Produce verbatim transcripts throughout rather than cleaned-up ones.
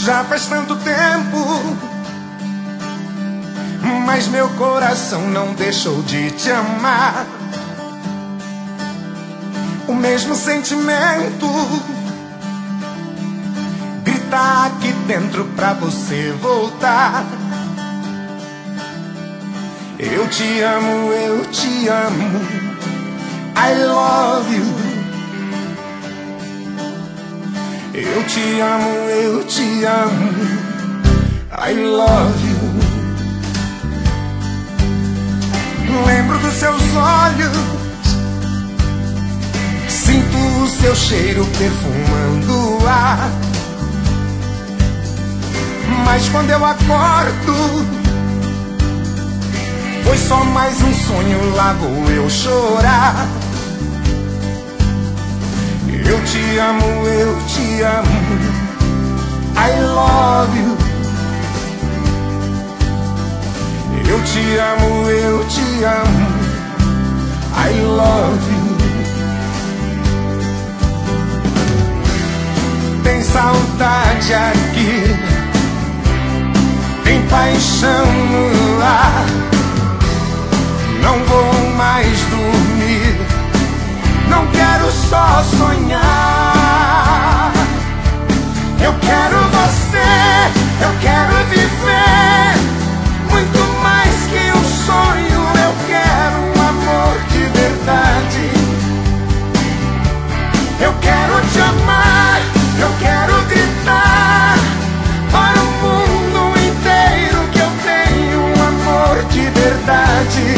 Já faz tanto tempo, mas meu coração não deixou de te amar. O mesmo sentimento grita aqui dentro pra você voltar. Eu te amo, eu te amo, I love you. Eu te amo, eu te amo, I love you. Lembro dos seus olhos, sinto o seu cheiro perfumando o ar. Mas quando eu acordo, foi só mais um sonho, lá vou eu chorar. Eu te amo, eu te amo, I love you. Eu te amo, eu te amo, I love you. Tem saudade aqui, tem paixão no ar. Não vou mais dormir, não quero só sonhar. Eu quero você, eu quero viver muito mais que um sonho. Eu quero um amor de verdade. Eu quero te amar, eu quero gritar para o mundo inteiro que eu tenho um amor de verdade.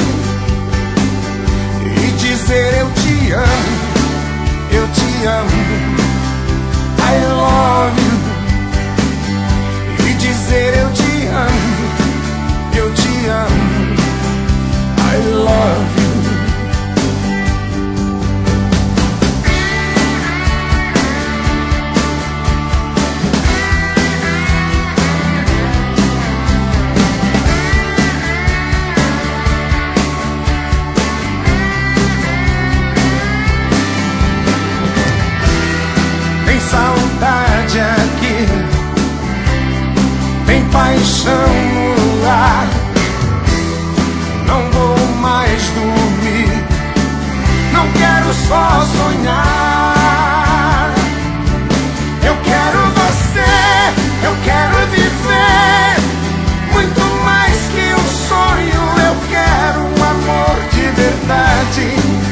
E dizer eu te amo, eu te amo, I love you. E dizer eu te amo, eu te amo, I love you. Tem saudade aqui, tem paixão no ar. Não vou mais dormir, não quero só sonhar. Eu quero você, eu quero viver muito mais que um sonho. Eu quero um amor de verdade.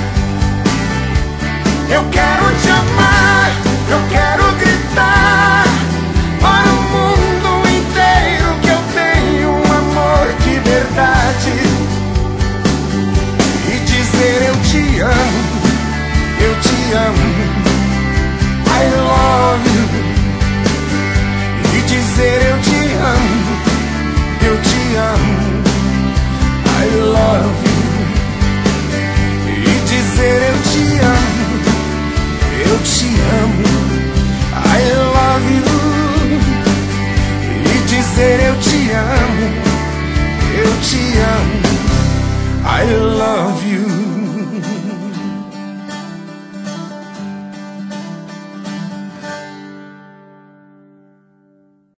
Eu quero te amar, eu quero gritar para o mundo inteiro que eu tenho um amor de verdade. E dizer eu te amo, eu te amo, I love you. E dizer eu te amo,